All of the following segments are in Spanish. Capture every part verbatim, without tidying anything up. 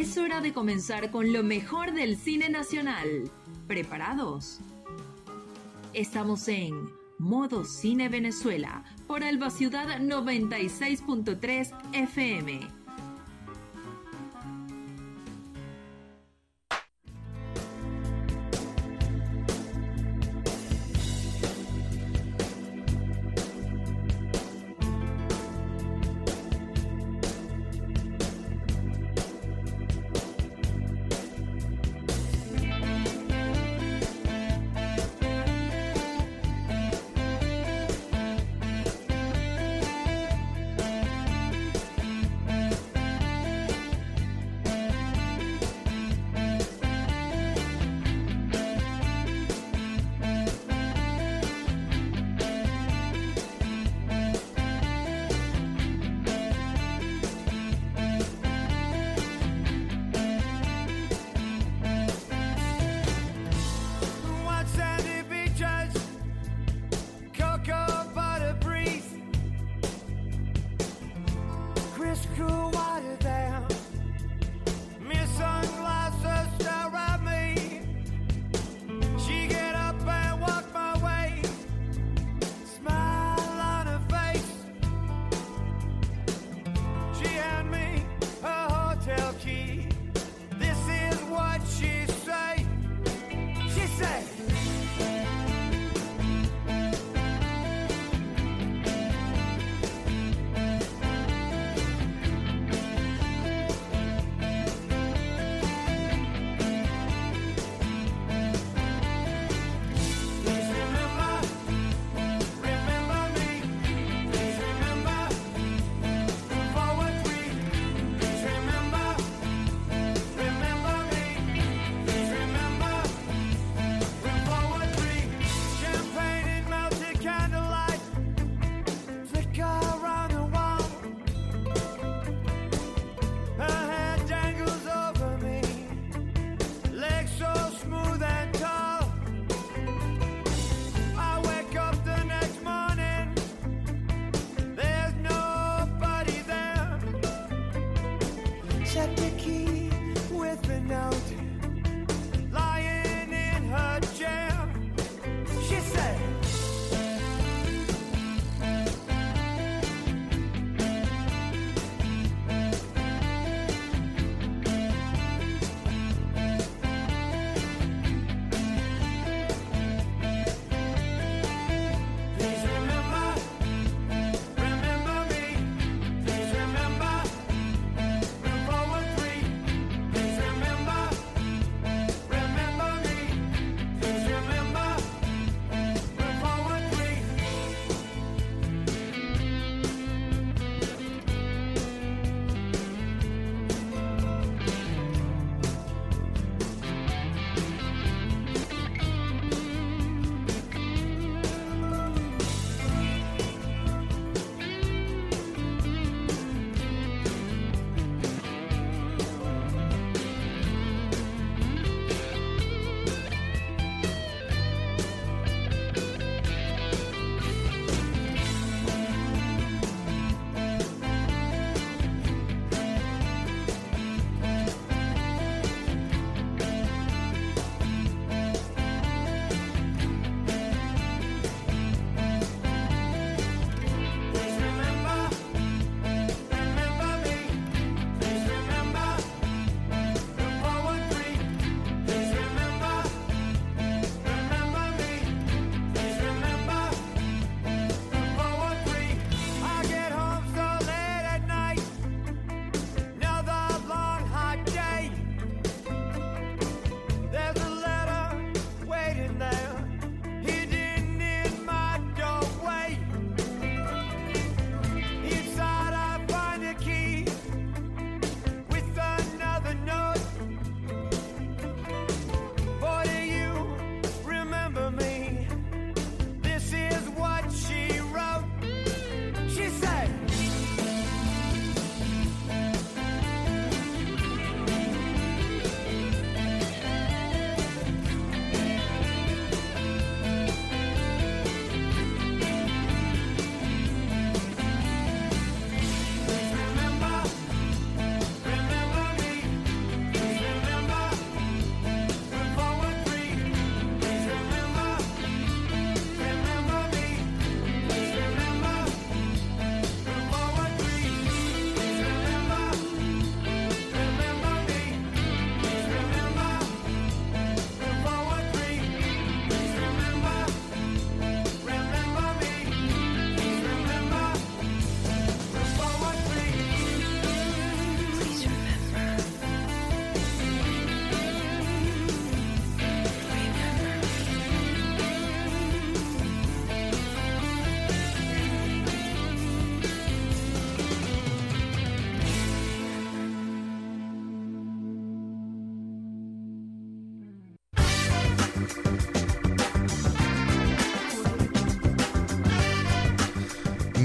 Es hora de comenzar con lo mejor del cine nacional. ¿Preparados? Estamos en Modo Cine Venezuela por Alba Ciudad noventa y seis punto tres F M.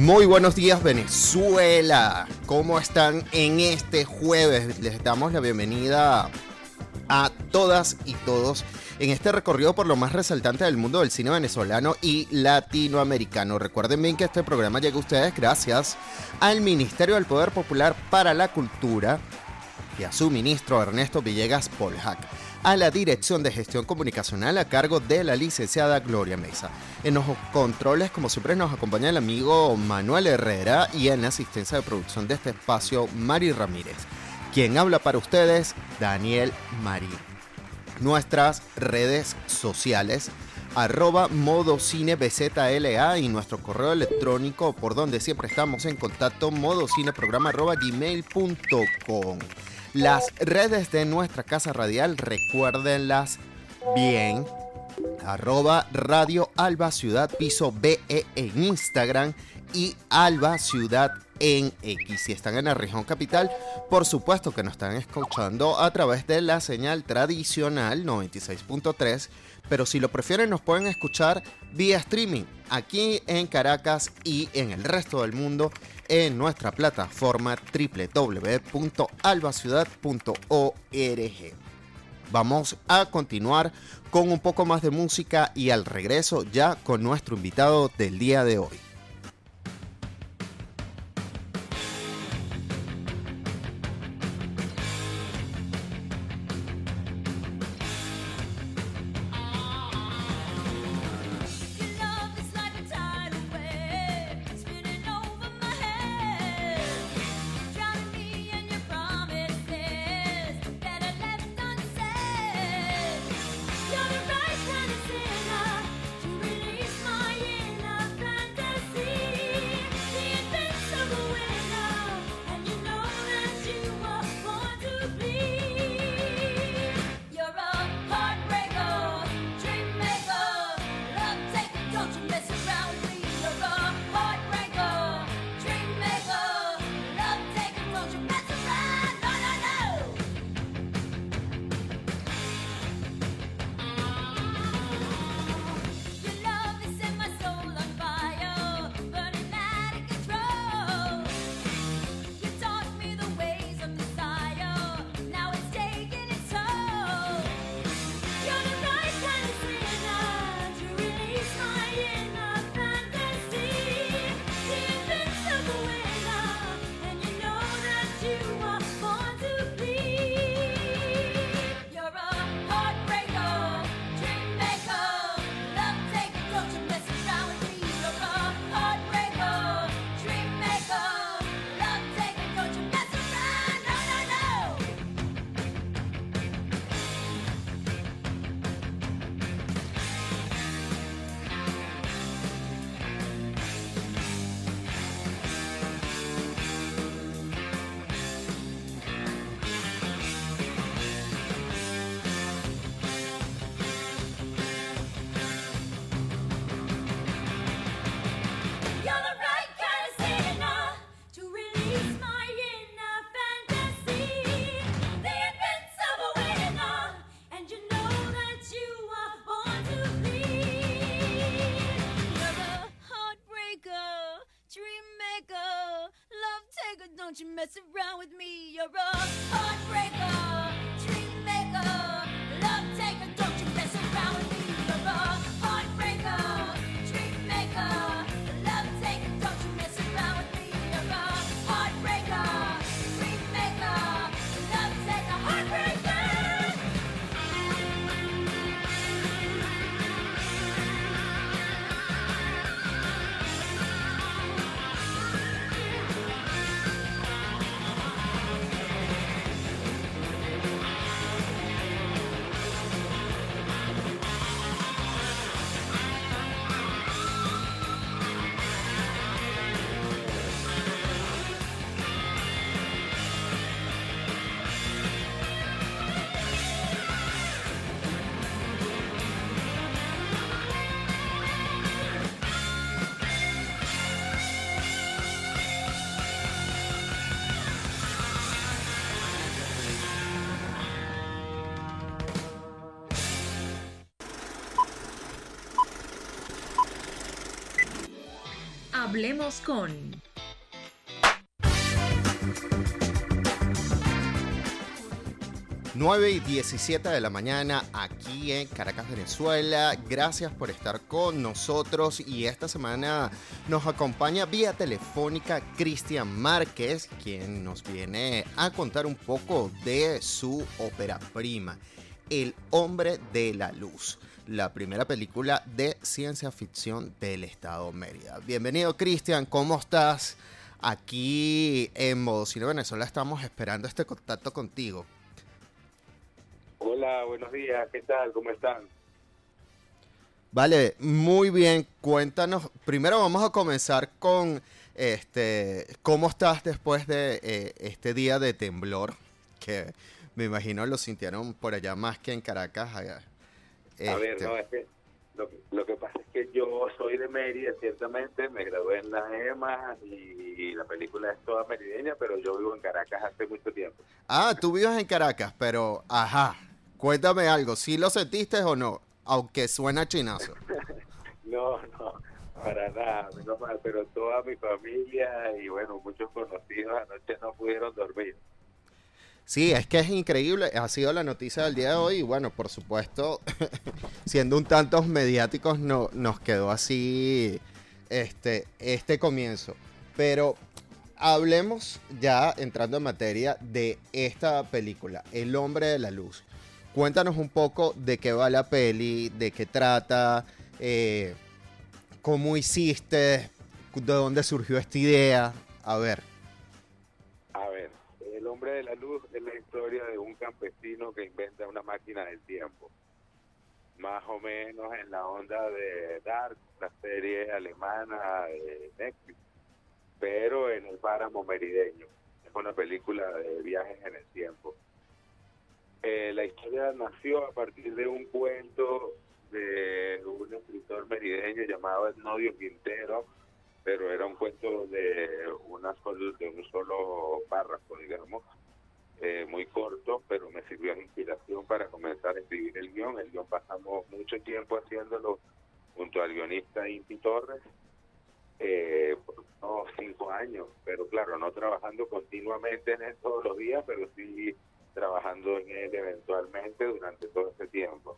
Muy buenos días, Venezuela. ¿Cómo están en este jueves? Les damos la bienvenida a todas y todos en este recorrido por lo más resaltante del mundo del cine venezolano y latinoamericano. Recuerden bien que este programa llega a ustedes gracias al Ministerio del Poder Popular para la Cultura y a su ministro Ernesto Villegas Polhac, a la Dirección de Gestión Comunicacional a cargo de la licenciada Gloria Mesa. En los controles, como siempre, nos acompaña el amigo Manuel Herrera y en la asistencia de producción de este espacio, Mari Ramírez. Quien habla para ustedes, Daniel Marín. Nuestras redes sociales, arroba modocinebzla y nuestro correo electrónico por donde siempre estamos en contacto, modocineprograma arroba gmail punto com. Las redes de nuestra casa radial, recuérdenlas bien, arroba Radio Alba Ciudad Piso B E en Instagram y Alba Ciudad en X. Si están en la región capital, por supuesto que nos están escuchando a través de la señal tradicional noventa y seis punto tres, pero si lo prefieren nos pueden escuchar vía streaming aquí en Caracas y en el resto del mundo en nuestra plataforma doble u doble u doble u punto alba ciudad punto org. Vamos a continuar con un poco más de música y al regreso ya con nuestro invitado del día de hoy. Don't you mess around with me, you're a heartbreaker, dream maker, love taker. Don't you mess around with me, you're a heartbreaker, dream maker, love taker. Don't you mess around with me, you're a heartbreaker, dream maker, love taker, heartbreaker. Hablemos con... nueve y diecisiete de la mañana aquí en Caracas, Venezuela. Gracias por estar con nosotros y esta semana nos acompaña vía telefónica Cristian Márquez, quien nos viene a contar un poco de su ópera prima, El Hombre de la Luz, la primera película de ciencia ficción del estado Mérida. Bienvenido, Cristian, ¿cómo estás? Aquí en Modo Cine Venezuela estamos esperando este contacto contigo. Hola, buenos días, ¿qué tal? ¿Cómo están? Vale, muy bien. Cuéntanos, primero vamos a comenzar con este, ¿cómo estás después de eh, este día de temblor? Que me imagino lo sintieron por allá más que en Caracas. Allá. Este... A ver, no, es que lo, lo que pasa es que yo soy de Mérida, ciertamente, me gradué en la E M A y, y la película es toda merideña, pero yo vivo en Caracas hace mucho tiempo. Ah, tú vives en Caracas, pero, ajá, cuéntame algo, ¿sí lo sentiste o no? Aunque suena chinazo. No, no, para nada, menos mal, pero toda mi familia y bueno, muchos conocidos anoche no pudieron dormir. Sí, es que es increíble, ha sido la noticia del día de hoy y bueno, por supuesto, siendo un tanto mediáticos no, nos quedó así este, este comienzo. Pero hablemos ya, entrando en materia, de esta película, El Hombre de la Luz. Cuéntanos un poco de qué va la peli, de qué trata, eh, cómo hiciste, de dónde surgió esta idea. A ver. A ver, El Hombre de la Luz es la historia de un campesino que inventa una máquina del tiempo. Más o menos en la onda de Dark, la serie alemana de Netflix, pero en el páramo merideño. Es una película de viajes en el tiempo. Eh, la historia nació a partir de un cuento de un escritor merideño llamado Etnodio Quintero, pero era un cuento de, una solo, de un solo párrafo, digamos, eh, muy corto, pero me sirvió de inspiración para comenzar a escribir el guión. El guión pasamos mucho tiempo haciéndolo junto al guionista Inti Torres, eh, por unos cinco años, pero claro, no trabajando continuamente en él todos los días, pero sí trabajando en él eventualmente durante todo ese tiempo.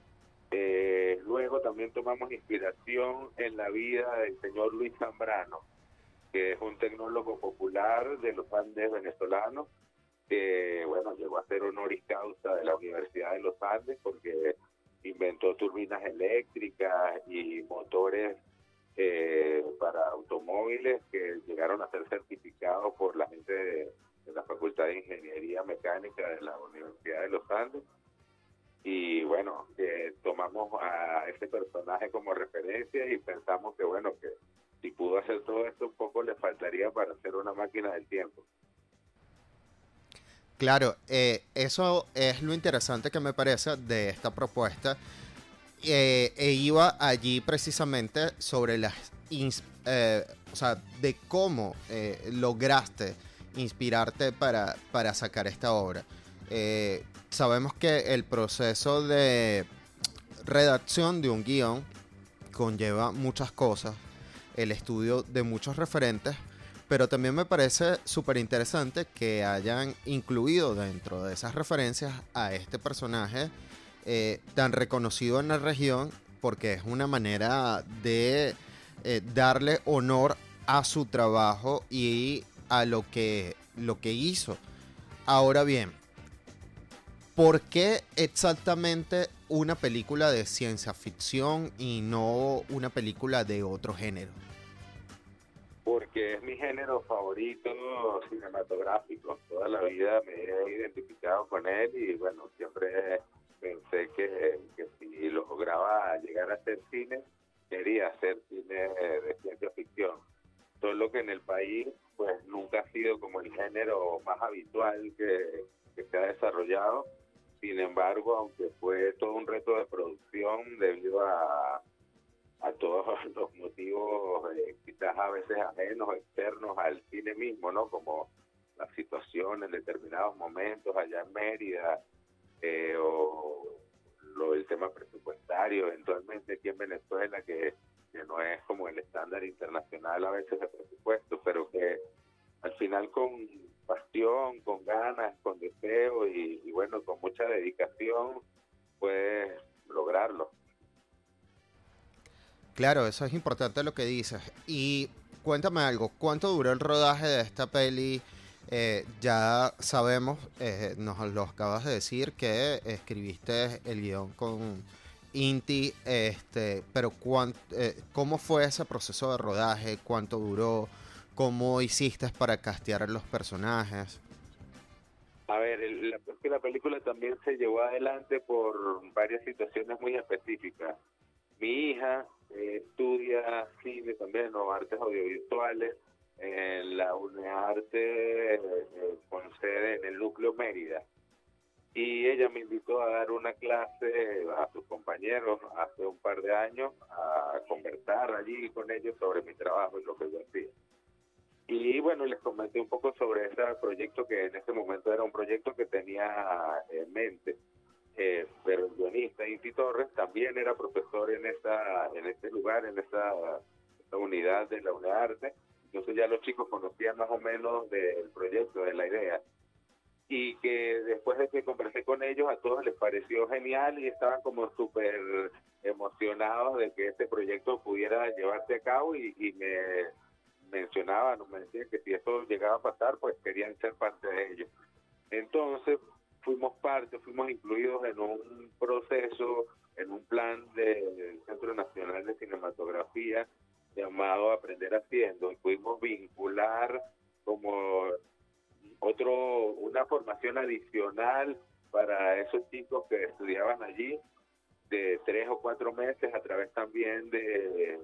Eh, luego también tomamos inspiración en la vida del señor Luis Zambrano, que es un tecnólogo popular de los Andes venezolanos, que bueno, llegó a ser honoris causa de la Universidad de los Andes porque inventó turbinas eléctricas y motores eh, para automóviles que llegaron a ser certificados por la gente de, de la Facultad de Ingeniería Mecánica de la Universidad de los Andes. Y bueno, eh, tomamos a ese personaje como referencia y pensamos que bueno, que si pudo hacer todo esto, un poco le faltaría para hacer una máquina del tiempo. Claro, eh, eso es lo interesante que me parece de esta propuesta. Eh, e iba allí precisamente sobre las, ins- eh, o sea, de cómo eh, lograste inspirarte para, para sacar esta obra. Eh, sabemos que el proceso de redacción de un guión conlleva muchas cosas, el estudio de muchos referentes, pero también me parece súper interesante que hayan incluido dentro de esas referencias a este personaje eh, tan reconocido en la región, porque es una manera de eh, darle honor a su trabajo y a lo que, lo que hizo. Ahora bien, ¿por qué exactamente una película de ciencia ficción y no una película de otro género? Porque es mi género favorito cinematográfico. Toda la vida me he identificado con él y bueno, siempre pensé que, que si lograba llegar a hacer cine, quería hacer cine de ciencia ficción. Solo que en el país pues nunca ha sido como el género más habitual que, que se ha desarrollado. Sin embargo, aunque fue todo un reto de producción debido a a todos los motivos eh, quizás a veces ajenos, externos al cine mismo, ¿no? Como la situación en determinados momentos allá en Mérida, eh, o lo, el tema presupuestario eventualmente aquí en Venezuela, que que no es como el estándar internacional a veces de presupuesto, pero que al final con pasión, con ganas, con deseo y, y bueno, con mucha dedicación puedes lograrlo. Claro, eso es importante lo que dices. Y cuéntame algo, ¿cuánto duró el rodaje de esta peli? Eh, ya sabemos, eh, nos lo acabas de decir, que escribiste el guión con Inti, este, pero cuán- eh, ¿cómo fue ese proceso de rodaje? ¿Cuánto duró? ¿Cómo hiciste para castear a los personajes? A ver, el- la, es que la película también se llevó adelante por varias situaciones muy específicas. Mi hija eh, estudia cine también, o artes audiovisuales, en la UNEARTE, eh, eh, con sede en el núcleo Mérida. Y ella me invitó a dar una clase a sus compañeros hace un par de años, a conversar allí con ellos sobre mi trabajo y lo que yo hacía. Y bueno, les comenté un poco sobre ese proyecto que en ese momento era un proyecto que tenía en mente. Eh, pero el guionista Inti Torres también era profesor en esta, en este lugar, en esta, esta unidad de la UNEARTE. Entonces ya los chicos conocían más o menos del proyecto, de la idea. Y que después de que conversé con ellos, a todos les pareció genial y estaban como súper emocionados de que este proyecto pudiera llevarse a cabo y, y me mencionaban, o me decían que si eso llegaba a pasar, pues querían ser parte de ello. Entonces fuimos parte, fuimos incluidos en un proceso, en un plan del Centro Nacional de Cinematografía llamado Aprender Haciendo, y pudimos vincular como otro, una formación adicional para esos chicos que estudiaban allí de tres o cuatro meses a través también de,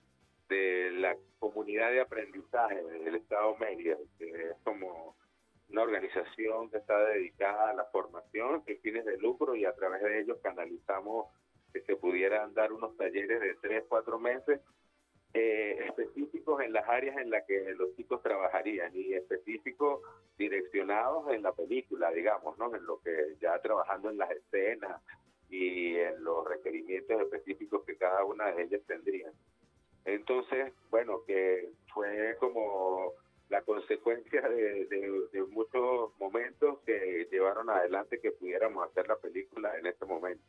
de la comunidad de aprendizaje del Estado Mérida, que es como una organización que está dedicada a la formación sin fines de lucro, y a través de ellos canalizamos que se pudieran dar unos talleres de tres, cuatro meses eh, específicos en las áreas en las que los chicos trabajarían, y específicos direccionados en la película, digamos, ¿no? En lo que ya trabajando en las escenas y en los requerimientos específicos que cada una de ellas tendrían. Entonces, bueno, que fue como la consecuencia de, de, de muchos momentos que llevaron adelante que pudiéramos hacer la película en este momento.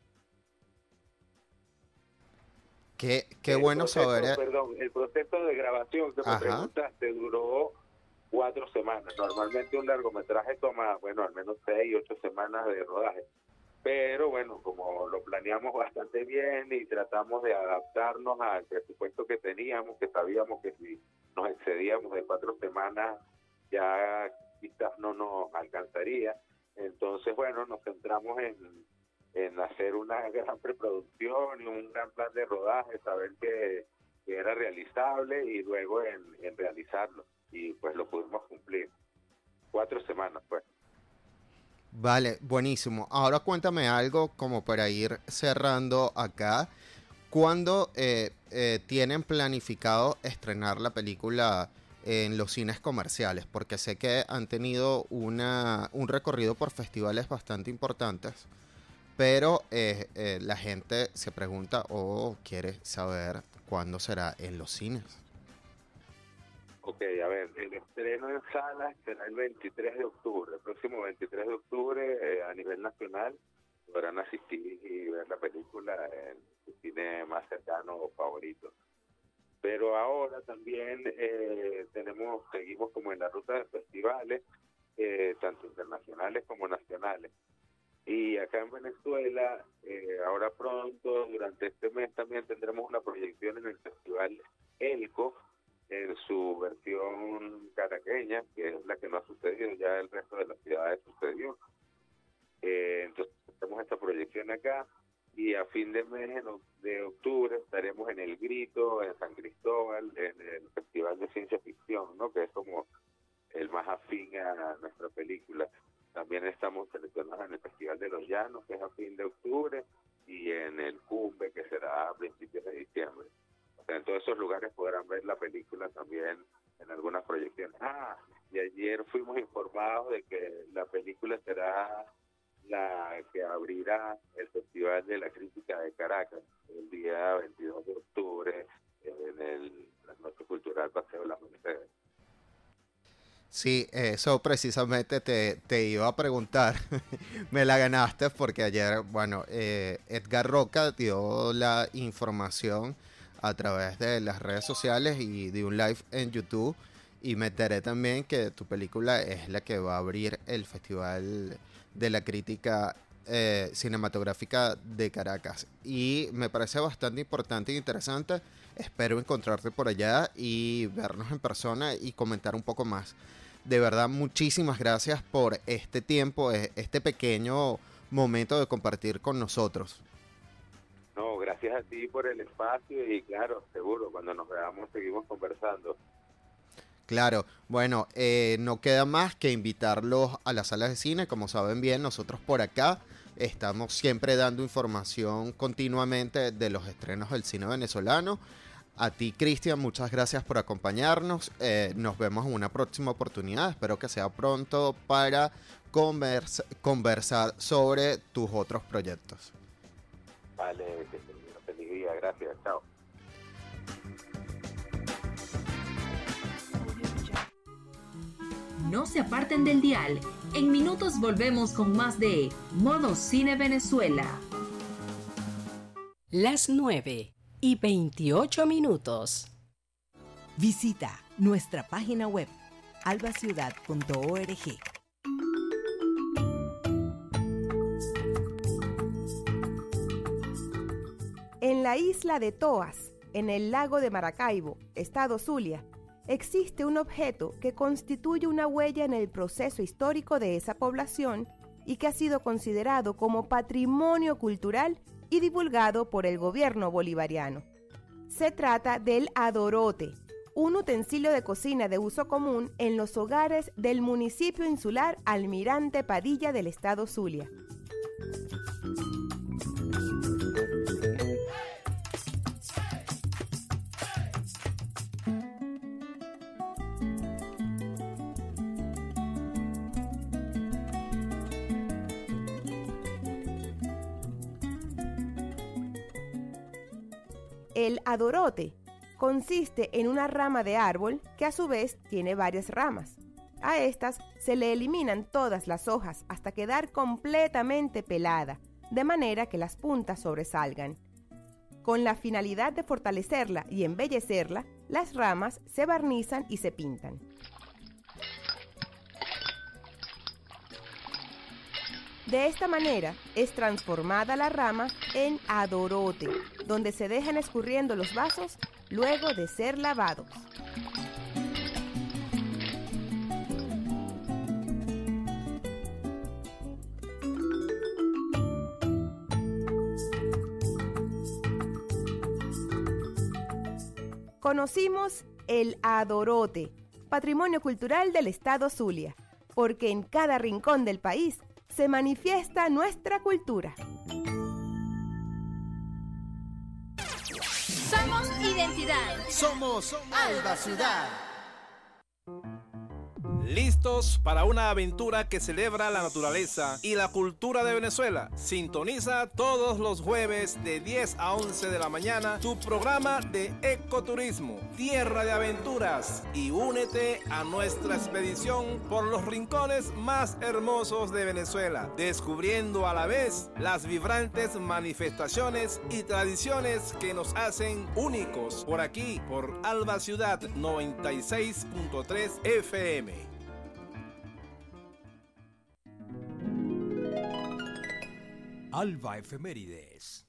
Qué, qué El bueno proceso, saber. eh, perdón, el proceso de grabación que me Ajá. preguntaste duró cuatro semanas. Normalmente un largometraje toma, bueno, al menos seis, ocho semanas de rodaje. Pero bueno, como lo planeamos bastante bien y tratamos de adaptarnos al presupuesto que teníamos, que sabíamos que si nos excedíamos de cuatro semanas ya quizás no nos alcanzaría. Entonces, bueno, nos centramos en, en hacer una gran preproducción y un gran plan de rodaje, saber que, que era realizable, y luego en, en realizarlo. Y pues lo pudimos cumplir. Cuatro semanas, pues. Vale, buenísimo. Ahora cuéntame algo como para ir cerrando acá. ¿Cuándo eh, eh, tienen planificado estrenar la película en los cines comerciales? Porque sé que han tenido una, un recorrido por festivales bastante importantes, pero eh, eh, la gente se pregunta o quiere saber cuándo será en los cines. Ok, a ver, el estreno en salas será el veintitrés de octubre. El próximo veintitrés de octubre, eh, a nivel nacional, podrán asistir y ver la película en su cine más cercano o favorito. Pero ahora también eh, tenemos, seguimos como en la ruta de festivales, eh, tanto internacionales como nacionales. Y acá en Venezuela, eh, ahora pronto, durante este mes también tendremos una proyección en el Festival Elco, en su versión caraqueña, que es la que no ha sucedido, ya el resto de las ciudades sucedió. Eh, entonces tenemos esta proyección acá, y a fin de mes en oc- de octubre estaremos en El Grito, en San Cristóbal, en el Festival de Ciencia Ficción, ¿no? Que es como el más afín a nuestra película. También estamos seleccionados en el Festival de los Llanos, que es a fin de octubre, y en el Cumbe, que será a principios de diciembre. O sea, en todos esos lugares podrán ver la película también en algunas proyecciones. Ah, y ayer fuimos informados de que la película será la que abrirá el Festival de la Crítica de Caracas el día veintidós de octubre en el, la Noche Cultural Paseo de las Mercedes. Sí, eso precisamente te, te iba a preguntar. Me la ganaste porque ayer, bueno, eh, Edgar Roca dio la información a través de las redes sociales y de un live en YouTube. Y me enteré también que tu película es la que va a abrir el Festival de la Crítica eh, Cinematográfica de Caracas. Y me parece bastante importante e interesante. Espero encontrarte por allá y vernos en persona y comentar un poco más. De verdad, muchísimas gracias por este tiempo, este pequeño momento de compartir con nosotros. No, gracias a ti por el espacio y claro, seguro, cuando nos veamos seguimos conversando. Claro, bueno, eh, no queda más que invitarlos a las salas de cine. Como saben bien, nosotros por acá estamos siempre dando información continuamente de los estrenos del cine venezolano. A ti, Cristian, muchas gracias por acompañarnos. Eh, nos vemos en una próxima oportunidad. Espero que sea pronto para conversa- conversar sobre tus otros proyectos. Vale, que tengas una feliz día. Gracias, chao. No se aparten del dial. En minutos volvemos con más de Modo Cine Venezuela. Las nueve y veintiocho minutos. Visita nuestra página web alba ciudad punto org. En la isla de Toas, en el lago de Maracaibo, estado Zulia, existe un objeto que constituye una huella en el proceso histórico de esa población y que ha sido considerado como patrimonio cultural y divulgado por el gobierno bolivariano. Se trata del adorote, un utensilio de cocina de uso común en los hogares del municipio insular Almirante Padilla del estado Zulia. El adorote consiste en una rama de árbol que a su vez tiene varias ramas. A estas se le eliminan todas las hojas hasta quedar completamente pelada, de manera que las puntas sobresalgan. Con la finalidad de fortalecerla y embellecerla, las ramas se barnizan y se pintan. De esta manera es transformada la rama en adorote, donde se dejan escurriendo los vasos luego de ser lavados. Conocimos el adorote, patrimonio cultural del estado Zulia, porque en cada rincón del país se manifiesta nuestra cultura. Somos identidad. Somos Alba Ciudad. ¿Listos para una aventura que celebra la naturaleza y la cultura de Venezuela? Sintoniza todos los jueves de diez a once de la mañana tu programa de ecoturismo, Tierra de Aventuras, y únete a nuestra expedición por los rincones más hermosos de Venezuela, descubriendo a la vez las vibrantes manifestaciones y tradiciones que nos hacen únicos por aquí, por Alba Ciudad noventa y seis punto tres F M. Alba Efemérides.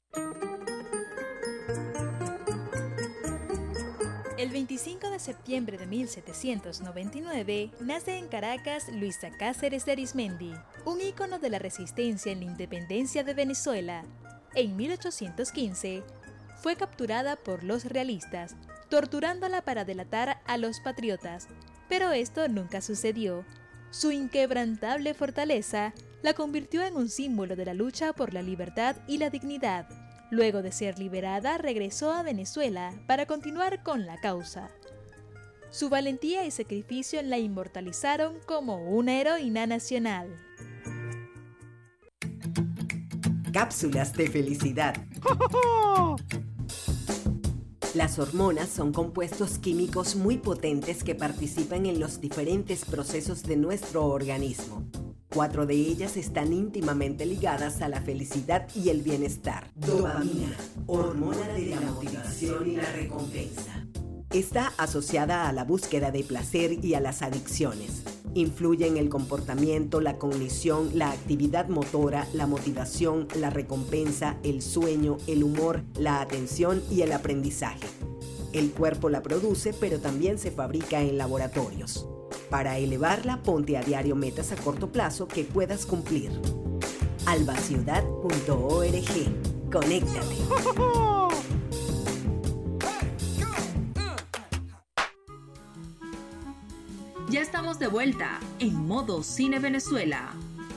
El veinticinco de septiembre de mil setecientos noventa y nueve nace en Caracas Luisa Cáceres de Arismendi, un ícono de la resistencia en la independencia de Venezuela. En mil ochocientos quince fue capturada por los realistas, torturándola para delatar a los patriotas, pero esto nunca sucedió. Su inquebrantable fortaleza la convirtió en un símbolo de la lucha por la libertad y la dignidad. Luego de ser liberada, regresó a Venezuela para continuar con la causa. Su valentía y sacrificio la inmortalizaron como una heroína nacional. Cápsulas de felicidad. Las hormonas son compuestos químicos muy potentes que participan en los diferentes procesos de nuestro organismo. Cuatro de ellas están íntimamente ligadas a la felicidad y el bienestar. Dopamina, hormona de la motivación y la recompensa. Está asociada a la búsqueda de placer y a las adicciones. Influye en el comportamiento, la cognición, la actividad motora, la motivación, la recompensa, el sueño, el humor, la atención y el aprendizaje. El cuerpo la produce, pero también se fabrica en laboratorios. Para elevarla, ponte a diario metas a corto plazo que puedas cumplir. alba ciudad punto org. Conéctate. Ya estamos de vuelta en Modo Cine Venezuela.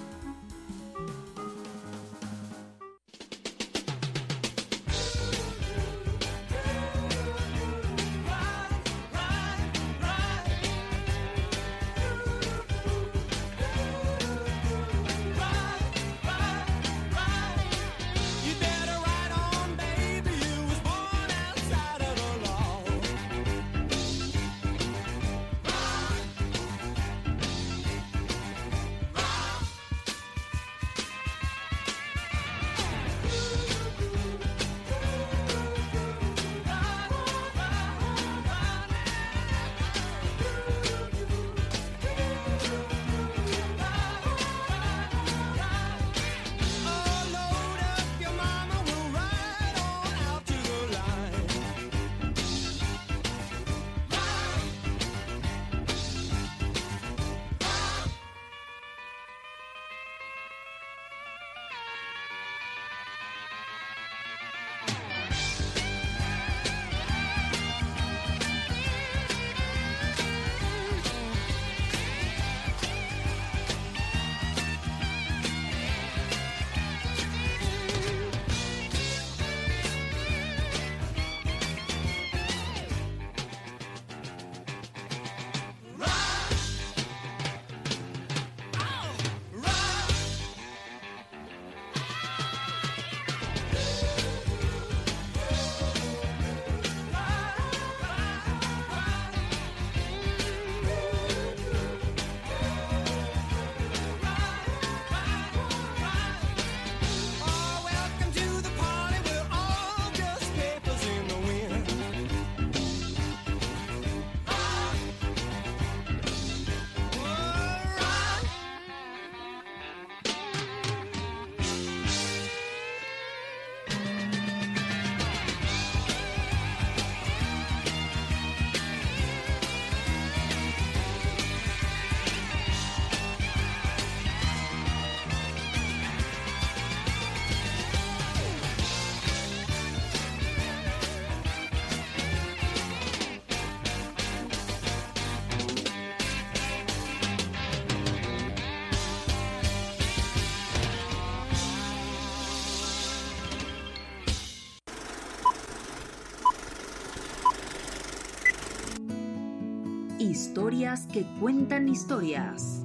Historias que cuentan historias.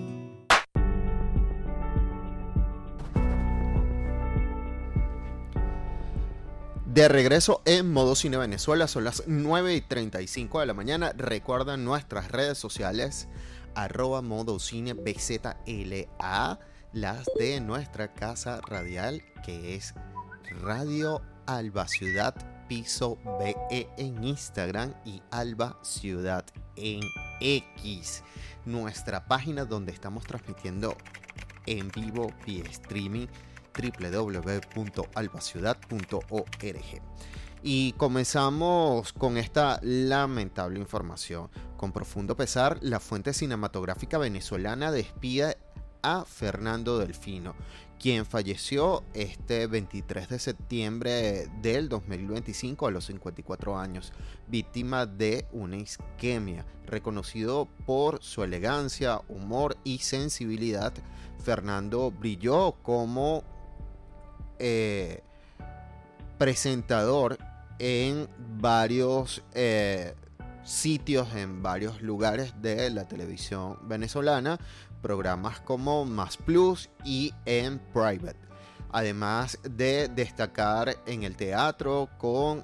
De regreso en Modo Cine Venezuela, son las nueve y treinta y cinco de la mañana. Recuerden nuestras redes sociales, arroba Modo Cine B Z L A, las de nuestra casa radial, que es Radio Alba Ciudad Piso B E en Instagram y Alba Ciudad en X, nuestra página donde estamos transmitiendo en vivo vía streaming, doble u doble u doble u punto alba ciudad punto org. Y comenzamos con esta lamentable información. Con profundo pesar, la fuente cinematográfica venezolana despide a Fernando Delfino, quien falleció este veintitrés de septiembre del dos mil veinticinco a los cincuenta y cuatro años, víctima de una isquemia. Reconocido por su elegancia, humor y sensibilidad, Fernando brilló como eh, presentador en varios eh, sitios, en varios lugares de la televisión venezolana, programas como Más Plus y en Private, además de destacar en el teatro con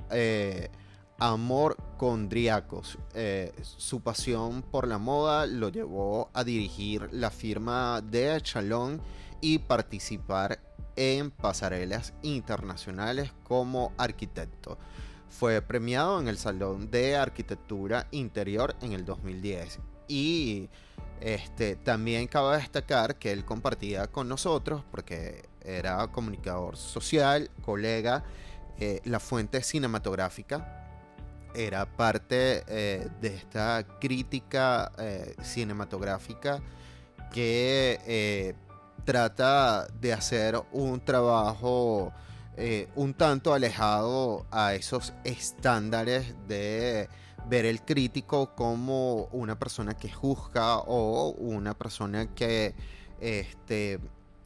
eh, amor condriacos. Eh, su pasión por la moda lo llevó a dirigir la firma de Chalón y participar en pasarelas internacionales como arquitecto. Fue premiado en el Salón de Arquitectura Interior en el dos mil diez y este, también cabe destacar que él compartía con nosotros, porque era comunicador social, colega, eh, la fuente cinematográfica. Era parte eh, de esta crítica eh, cinematográfica que eh, trata de hacer un trabajo eh, un tanto alejado a esos estándares de ver el crítico como una persona que juzga o una persona que este,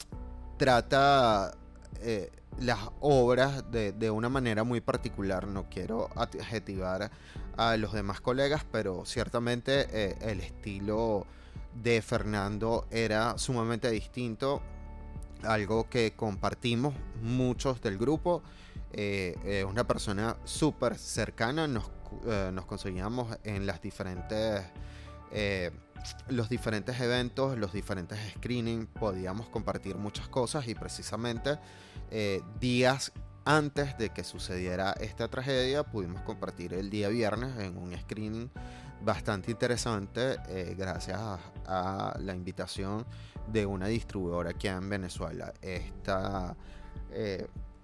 trata eh, las obras de, de una manera muy particular. No quiero adjetivar a los demás colegas, pero ciertamente eh, el estilo de Fernando era sumamente distinto, algo que compartimos muchos del grupo. Es eh, una persona súper cercana, nos, eh, nos conseguíamos en las diferentes eh, los diferentes eventos, los diferentes screenings, podíamos compartir muchas cosas y precisamente eh, días antes de que sucediera esta tragedia pudimos compartir el día viernes en un screening bastante interesante eh, gracias a, a la invitación de una distribuidora aquí en Venezuela. Esta eh,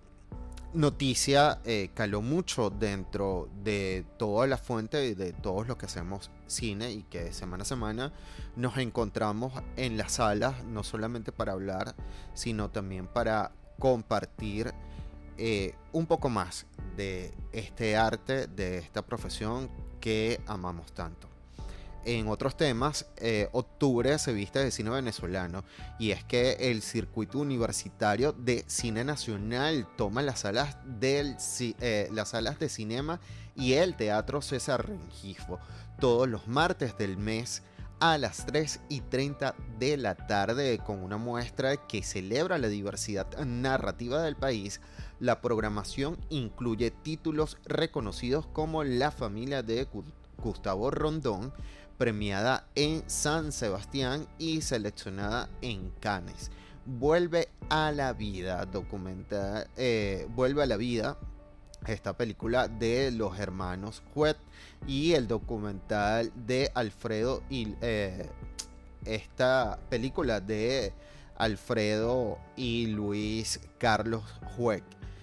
noticia eh, caló mucho dentro de toda la fuente y de todos los que hacemos cine, y que semana a semana nos encontramos en las salas, no solamente para hablar, sino también para compartir eh, un poco más de este arte, de esta profesión que amamos tanto. En otros temas, eh, octubre se viste de cine venezolano, y es que el circuito universitario de cine nacional toma las salas, del, eh, las salas de cinema y el Teatro César Rengifo todos los martes del mes a las tres y treinta de la tarde, con una muestra que celebra la diversidad narrativa del país. La programación incluye títulos reconocidos como La familia de Gustavo Rondón, premiada en San Sebastián y seleccionada en Cannes. Vuelve a la vida, documental, eh, vuelve a la vida esta película de los hermanos Huet y el documental de Alfredo y eh, esta película de Alfredo y Luis Carlos Huet,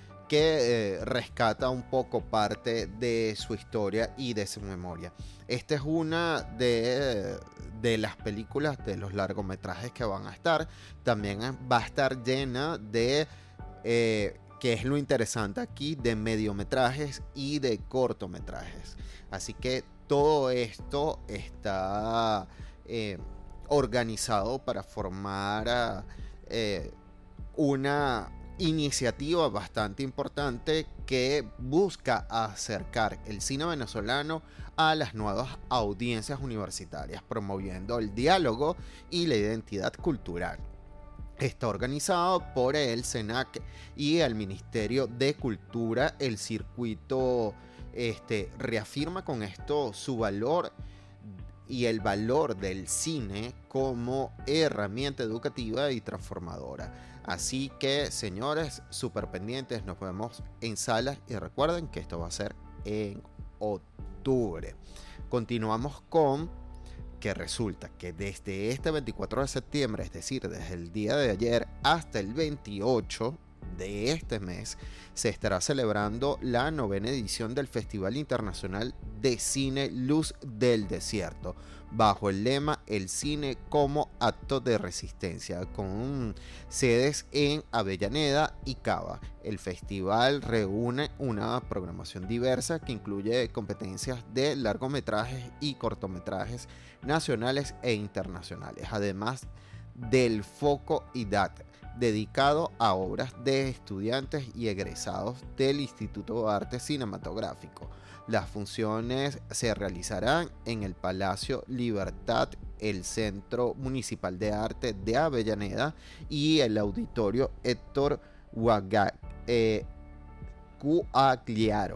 que eh, rescata un poco parte de su historia y de su memoria. Esta es una de, de las películas, de los largometrajes que van a estar. También va a estar llena de, eh, que es lo interesante aquí, de mediometrajes y de cortometrajes. Así que todo esto está eh, organizado para formar eh, una iniciativa bastante importante que busca acercar el cine venezolano a las nuevas audiencias universitarias, promoviendo el diálogo y la identidad cultural. Está organizado por el SENAC y el Ministerio de Cultura. El circuito este, reafirma con esto su valor y el valor del cine como herramienta educativa y transformadora. Así que, señores, súper pendientes, nos vemos en salas y recuerden que esto va a ser en octubre. Continuamos con que resulta que desde este veinticuatro de septiembre, es decir, desde el día de ayer hasta el veintiocho de este mes, se estará celebrando la novena edición del Festival Internacional de Cine Luz del Desierto, bajo el lema El cine como acto de resistencia, con sedes en Avellaneda y Cava. El festival reúne una programación diversa que incluye competencias de largometrajes y cortometrajes nacionales e internacionales, además del foco I D A T, dedicado a obras de estudiantes y egresados del Instituto de Arte Cinematográfico. Las funciones se realizarán en el Palacio Libertad, el Centro Municipal de Arte de Avellaneda y el Auditorio Héctor Guagliaro.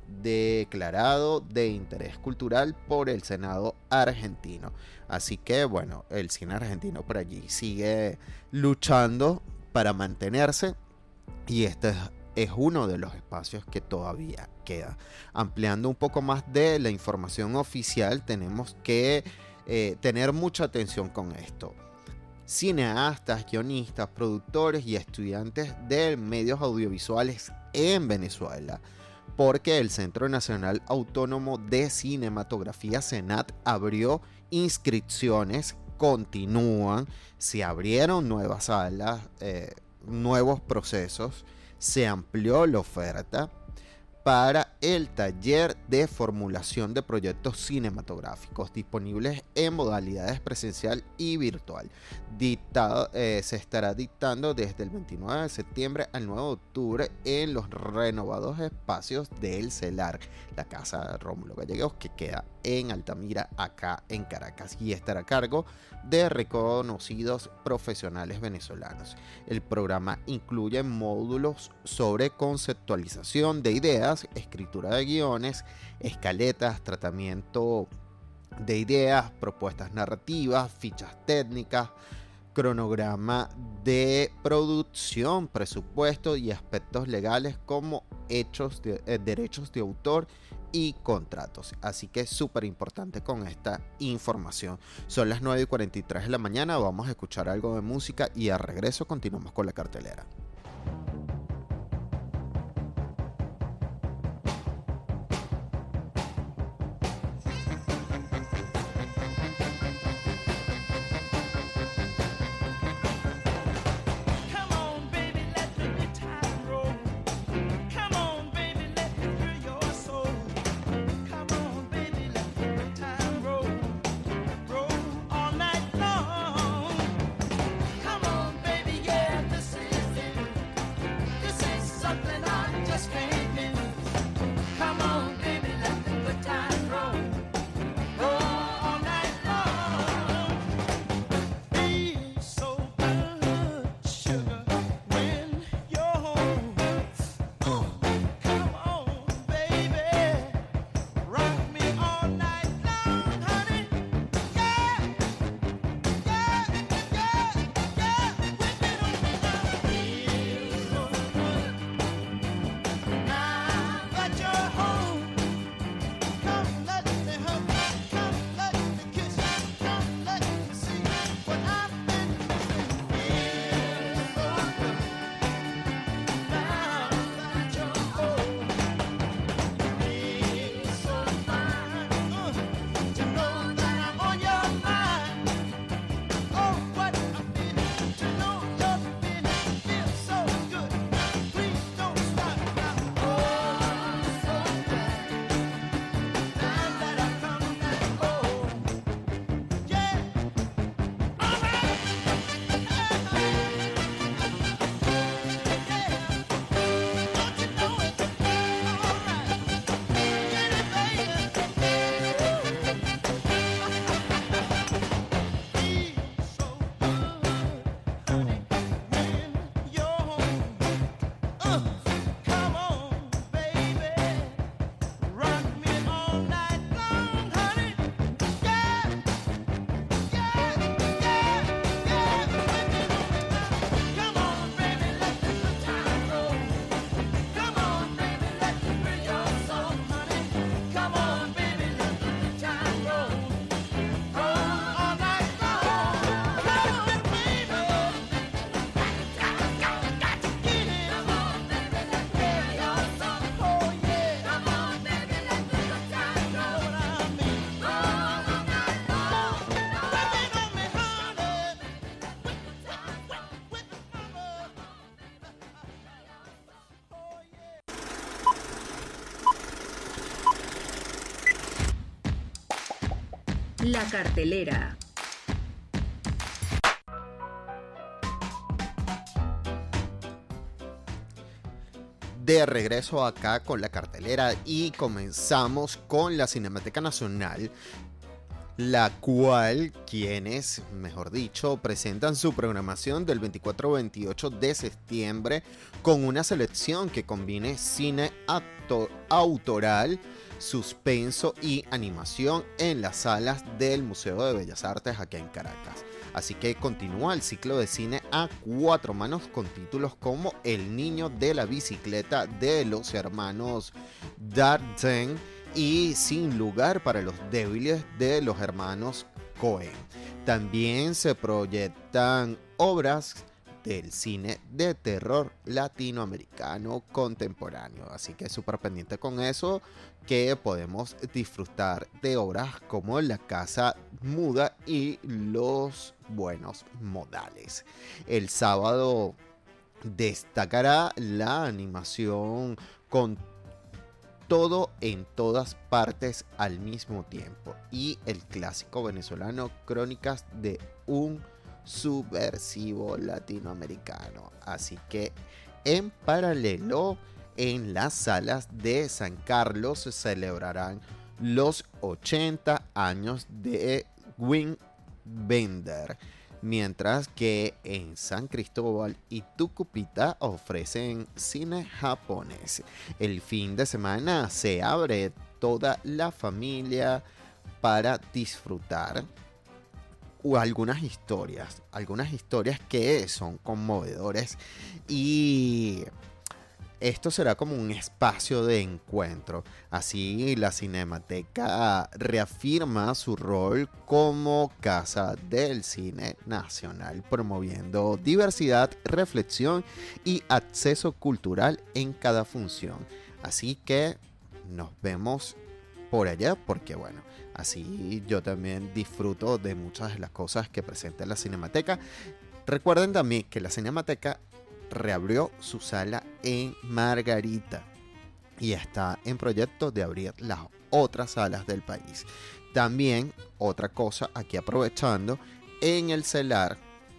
declarado de interés cultural por el Senado argentino. Así que bueno, el cine argentino por allí sigue luchando para mantenerse, y este es, es uno de los espacios que todavía queda. Ampliando un poco más de la información oficial, tenemos que eh, tener mucha atención con esto. Cineastas, guionistas, productores y estudiantes de medios audiovisuales en Venezuela, porque el Centro Nacional Autónomo de Cinematografía, CENAT, abrió inscripciones, continúan, se abrieron nuevas salas, eh, nuevos procesos, se amplió la oferta para el taller de formulación de proyectos cinematográficos, disponibles en modalidades presencial y virtual. Dictado, eh, se estará dictando desde el veintinueve de septiembre al nueve de octubre en los renovados espacios del CELAR, la Casa Rómulo Gallegos, que queda en Altamira, acá en Caracas, y estará a cargo de reconocidos profesionales venezolanos. El programa incluye módulos sobre conceptualización de ideas, escritura de guiones, escaletas, tratamiento de ideas, propuestas narrativas, fichas técnicas, cronograma de producción, presupuesto y aspectos legales como hechos de, eh, derechos de autor y contratos. Así que es súper importante con esta información. Son las nueve y cuarenta y tres de la mañana, vamos a escuchar algo de música y al regreso continuamos con la cartelera. La cartelera. De regreso acá con la cartelera y comenzamos con la Cinemateca Nacional, la cual quienes, mejor dicho, presentan su programación del veinticuatro al veintiocho de septiembre con una selección que combine cine acto- autoral, suspenso y animación en las salas del Museo de Bellas Artes aquí en Caracas. Así que continúa el ciclo de cine a cuatro manos con títulos como El niño de la bicicleta de los hermanos Dardenne y Sin lugar para los débiles de los hermanos Coen. También se proyectan obras del cine de terror latinoamericano contemporáneo. Así que súper pendiente con eso, que podemos disfrutar de obras como La Casa Muda y Los Buenos Modales. El sábado destacará la animación con todo en todas partes al mismo tiempo y el clásico venezolano Crónicas de un subversivo latinoamericano. Así que en paralelo, en las salas de San Carlos se celebrarán los ochenta años de Wim Wenders, mientras que en San Cristóbal y Tucupita ofrecen cine japonés. El fin de semana se abre toda la familia para disfrutar algunas historias, algunas historias que son conmovedores, y esto será como un espacio de encuentro. Así, la Cinemateca reafirma su rol como casa del cine nacional, promoviendo diversidad, reflexión y acceso cultural en cada función. Así que nos vemos por allá, porque bueno, así yo también disfruto de muchas de las cosas que presenta la Cinemateca. Recuerden también que la Cinemateca reabrió su sala en Margarita y está en proyecto de abrir las otras salas del país. También, otra cosa, aquí aprovechando, en el CELAR,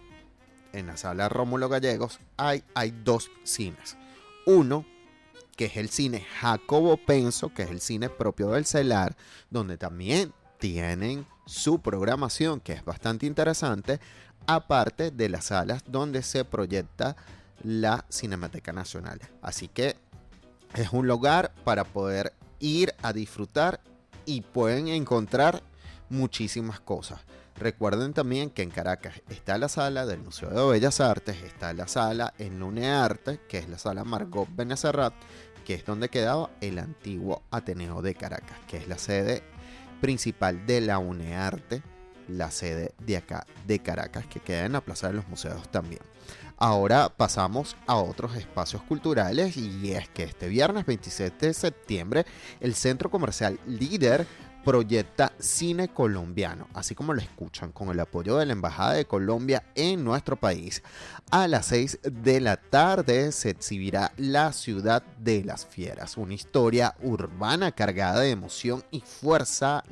en la sala Rómulo Gallegos, hay, hay dos cines. Uno, que es el cine Jacobo Penso, que es el cine propio del CELAR, donde también tienen su programación, que es bastante interesante, aparte de las salas donde se proyecta la Cinemateca Nacional. Así que es un lugar para poder ir a disfrutar y pueden encontrar muchísimas cosas. Recuerden también que en Caracas está la sala del Museo de Bellas Artes, está la sala en UNEARTE, que es la sala Margot Benesserrat, que es donde quedaba el antiguo Ateneo de Caracas, que es la sede principal de la UNEARTE, la sede de acá de Caracas, que queda en la Plaza de los Museos también. Ahora pasamos a otros espacios culturales, y es que este viernes veintisiete de septiembre el Centro Comercial Líder proyecta cine colombiano, así como lo escuchan, con el apoyo de la Embajada de Colombia en nuestro país. A las seis de la tarde se exhibirá La Ciudad de las Fieras, una historia urbana cargada de emoción y fuerza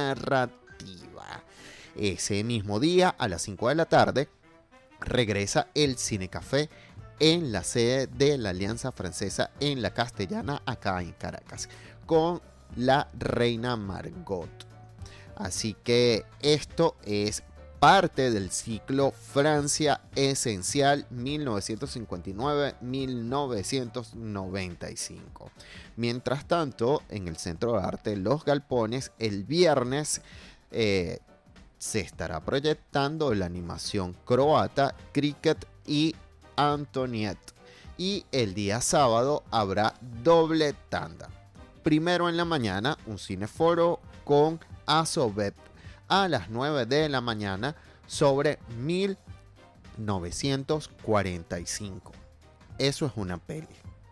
narrativa. Ese mismo día, a las cinco de la tarde, regresa el Cinecafé en la sede de la Alianza Francesa en la Castellana, acá en Caracas, con la Reina Margot. Así que esto es parte del ciclo Francia Esencial mil novecientos cincuenta y nueve a mil novecientos noventa y cinco. Mientras tanto, en el Centro de Arte Los Galpones, el viernes eh, se estará proyectando la animación croata Cricket y Antoniette, y el día sábado habrá doble tanda. Primero en la mañana, un cineforo con Asobet a las nueve de la mañana sobre mil novecientos cuarenta y cinco. Eso es una peli.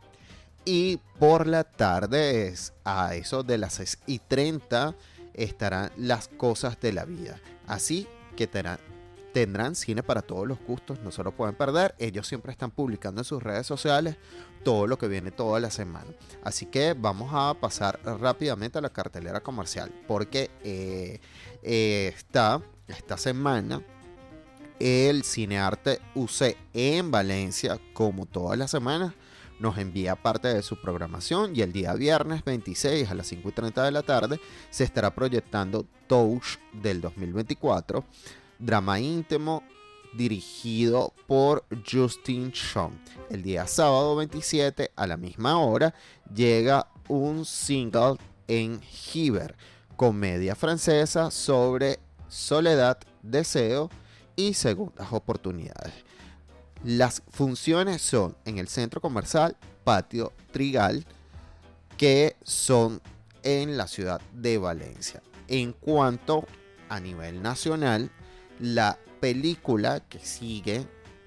Y por la tarde, es a eso de las seis y treinta, estarán Las Cosas de la Vida. Así que tendrán, tendrán cine para todos los gustos, no se lo pueden perder. Ellos siempre están publicando en sus redes sociales todo lo que viene toda la semana. Así que vamos a pasar rápidamente a la cartelera comercial, porque eh, eh, está esta semana el Cinearte U C en Valencia, como todas las semanas, nos envía parte de su programación y el día viernes veintiséis a las cinco y treinta de la tarde se estará proyectando Touch del dos mil veinticuatro, drama íntimo dirigido por Justin Chon. El día sábado veintisiete a la misma hora llega un single en Hiver, comedia francesa sobre soledad, deseo y segundas oportunidades. Las funciones son en el centro comercial Patio Trigal, que son en la ciudad de Valencia. En cuanto a nivel nacional, la película que sigue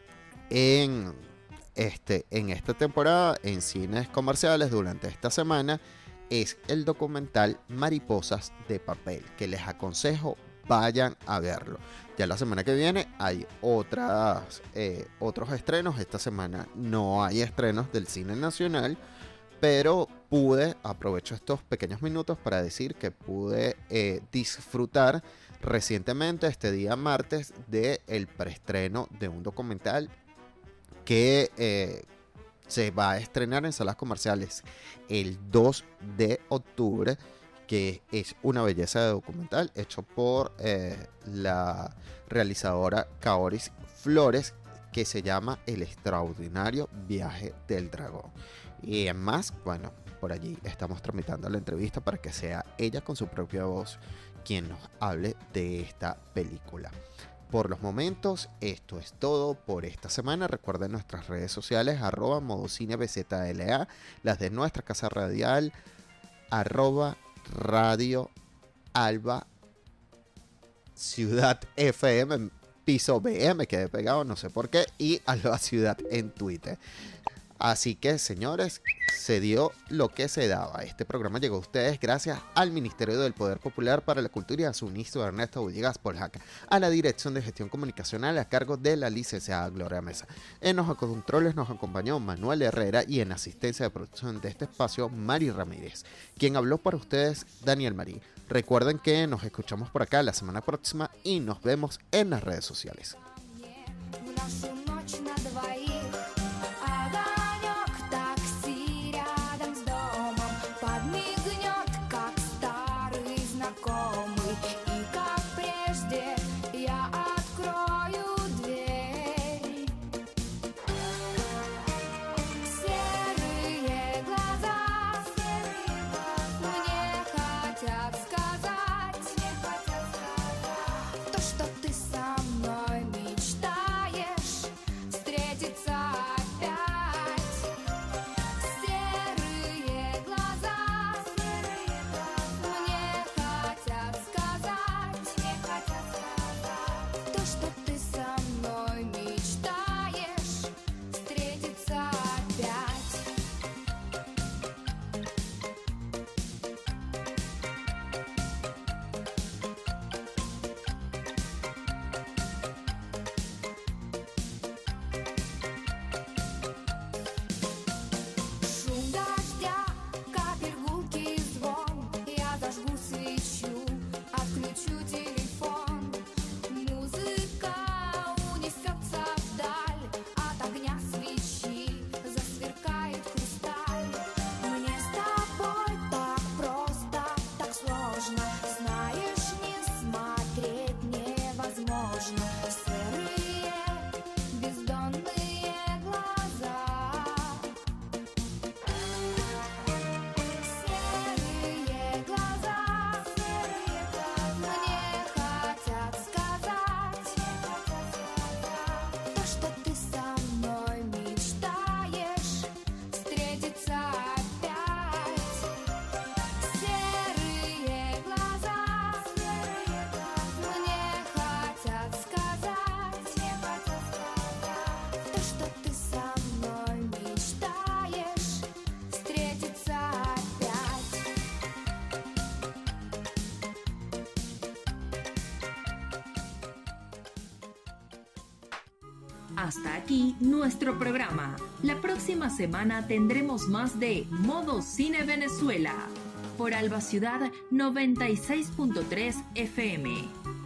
en, este, en esta temporada en cines comerciales durante esta semana es el documental Mariposas de Papel, que les aconsejo vayan a verlo. Ya la semana que viene hay otras, eh, otros estrenos. Esta semana no hay estrenos del cine nacional, pero pude, aprovecho estos pequeños minutos para decir que pude eh, disfrutar recientemente, este día martes, del preestreno de un documental que eh, se va a estrenar en salas comerciales el dos de octubre, que es una belleza de documental hecho por eh, la realizadora Kaoris Flores, que se llama El extraordinario viaje del dragón. Y en más, bueno, por allí estamos tramitando la entrevista para que sea ella con su propia voz quien nos hable de esta película. Por los momentos, esto es todo por esta semana. Recuerden nuestras redes sociales, arroba modocinebzla, las de nuestra casa radial, arroba radio alba ciudad F M, piso B M, me quedé pegado, no sé por qué, y alba ciudad en Twitter. Así que, señores, se dio lo que se daba. Este programa llegó a ustedes gracias al Ministerio del Poder Popular para la Cultura y a su ministro Ernesto Bulligas Poljaca, a la Dirección de Gestión Comunicacional a cargo de la licenciada Gloria Mesa. En los controles nos acompañó Manuel Herrera y en asistencia de producción de este espacio, Mari Ramírez. Quien habló para ustedes, Daniel Marín. Recuerden que nos escuchamos por acá la semana próxima y nos vemos en las redes sociales. Hasta aquí nuestro programa. La próxima semana tendremos más de Modo Cine Venezuela por Alba Ciudad noventa y seis punto tres F M.